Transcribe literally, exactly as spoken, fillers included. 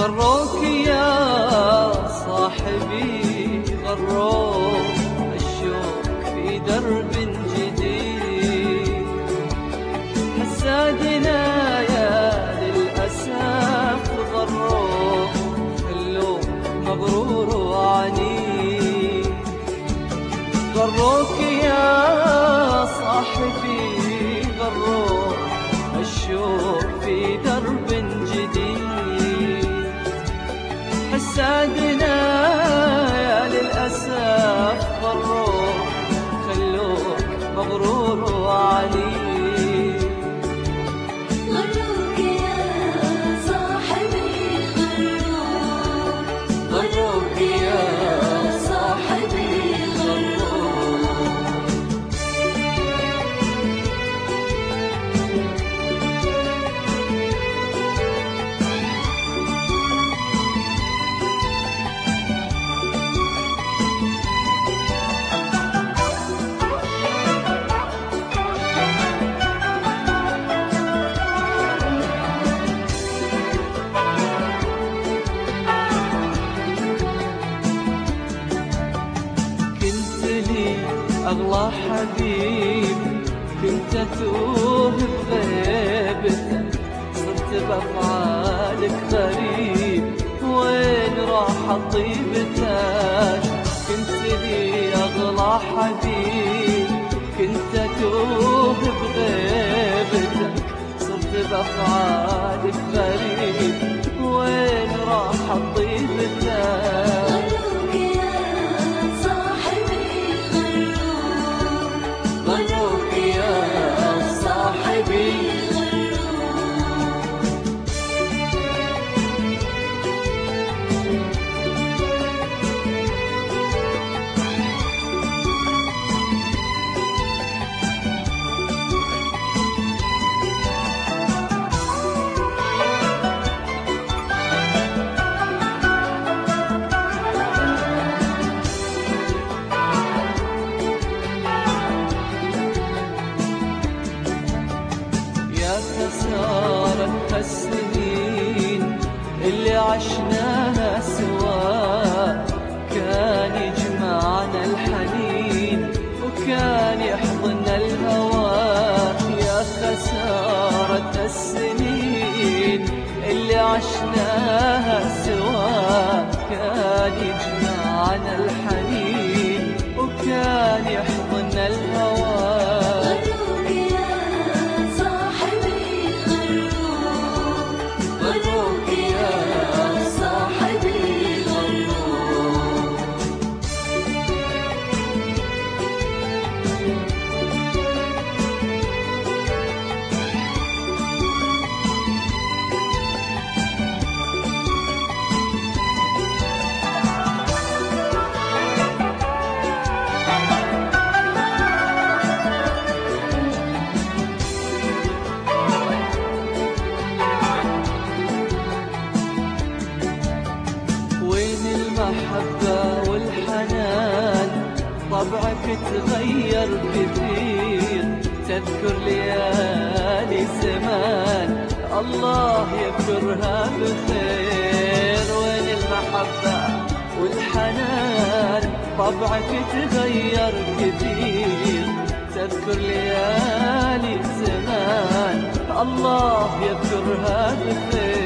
غروك يا صاحبي غروك، الشوق في درب جديد. حسادنا يا للأسف غروك، خلوك مغرور وعنيد. غروك يا صاحبي غروك، الشوق في درب جديد. حسادنا يا للأسف غروك، خلوك مغرور وعنيد. غروك يا صاحبي غروك، غروك يا صاحبي غروك. أغلى حبيب كنت أتوه بغيبتك، صرت بأفعالك غريب، وين راحت طيبتك؟ كنت لي أغلى حبيب كنت أتوه بغيبتك، صرت بأفعالك غريب، وين راحت طيبتك؟ خسارة السنين اللي عشناها سوا، كان يجمعنا الحنين وكان يحضننا الهوى. يا خسارة السنين اللي عشناها سوا، كان يجمعنا الحنين وكان يحضننا الهوى. المحبة والحنان طبعك تغير كثير، تذكر ليالي زمان الله يذكرها بخير. وين المحبة والحنان طبعك تغير كثير، تذكر ليالي زمان الله يذكرها بخير.